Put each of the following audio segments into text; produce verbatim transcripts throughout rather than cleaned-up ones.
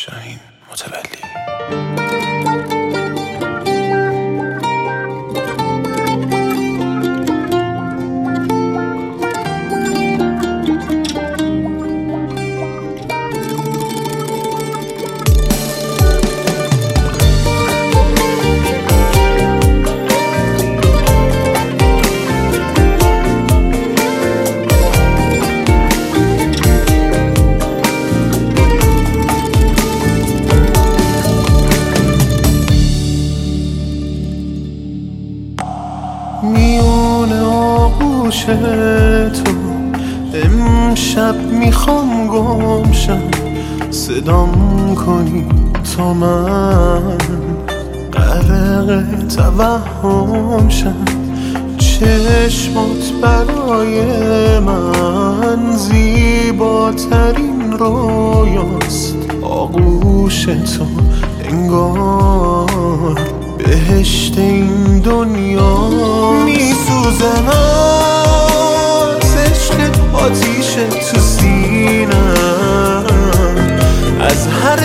شاهین متولی. میون آغوش تو امشب میخوام گمشم، صدام کنی تا من غرق توهم شم. چشمات برای من زیباترین رویاست، آغوش تو انگار بهشت این دنیا. میسوزم از عشق آتیش تو سینم، از هر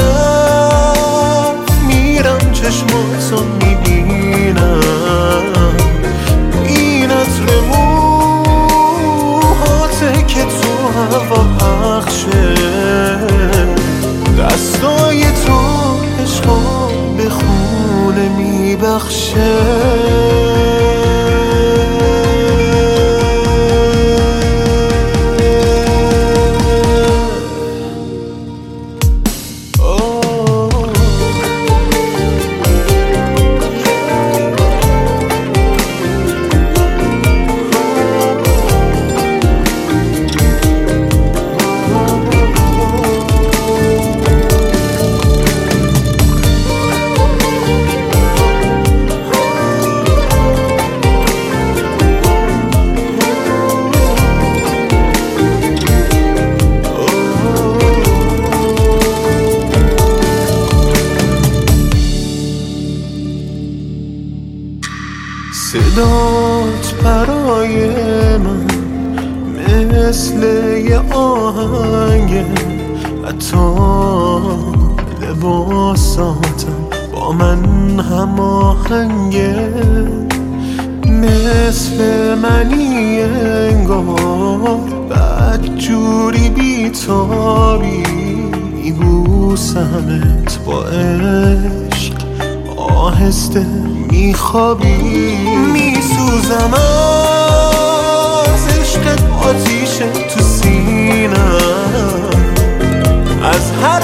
طرف میرم چشماتو میبینم. این عطر موهاته که تو هوا پخشه، دستای تو عشقا به خونه میبخشه. صدات برای من مثل یه آهنگه، حتی لباساتم با من هم آهنگه. مثل منی انگار بدجوری بیتابی، میبوسمت با عشق آهسته میخوابی. میسوزم از عشق آتیش تو سینم، از هر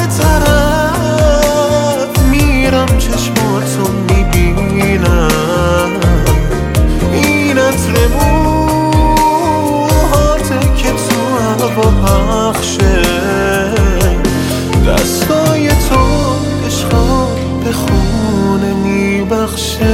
طرف میرم چشماتو میبینم. این عطر موهاته که تو هوا پخشه، دستای تو عشقا به خونه میبخشه.